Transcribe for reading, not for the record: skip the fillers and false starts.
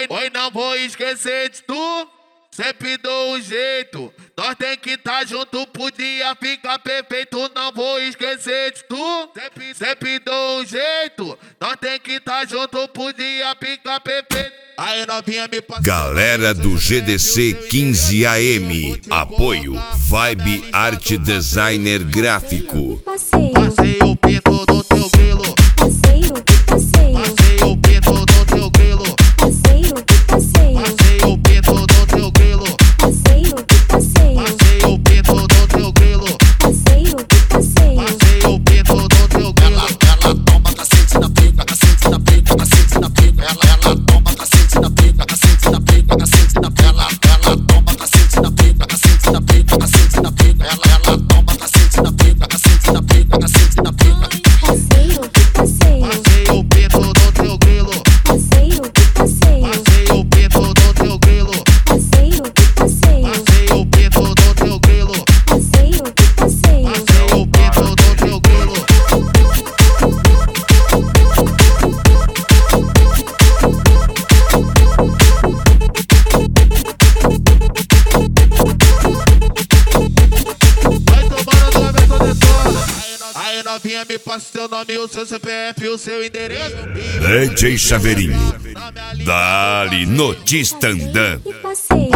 Oi, não vou esquecer de tu. Sempre dou um jeito, nós tem que tá junto, podia ficar perfeito. Não vou esquecer de tu. Sempre dou um jeito, nós tem que tá junto, podia ficar perfeito. Aí novinha me passa. Galera do GDC 15 AM, apoio Vibe Arte Designer Gráfico. Passei o pinto do teu grilo. Passeio. Passei o pinto do teu grilo. Passeio. Passei o pinto do teu grilo. Passeio. Passei o pinto do teu grilo. Passeio. Passei o pinto do teu grilo. Ela toma cacete na pica, cacete na pica, cacete na pica. Ela toma cacete na pica, cacete na pica, cacete na pica. Ela toma cacete na pica, cacete na pica, cacete na pica. Ela toma cacete na pica, cacete na pica, cacete na pica. Passeio. Passei o pinto do teu grilo. Passeio. Passei o pinto do teu grilo. Passeio. Passei o pinto do teu grilo. Passeio. Passei o pinto do teu grilo. Vai tomando na minha toda. Aí novinha me passa seu nome, o seu CPF e o seu endereço. DJ Chaveirinho, dali no Tistandã. Passeio.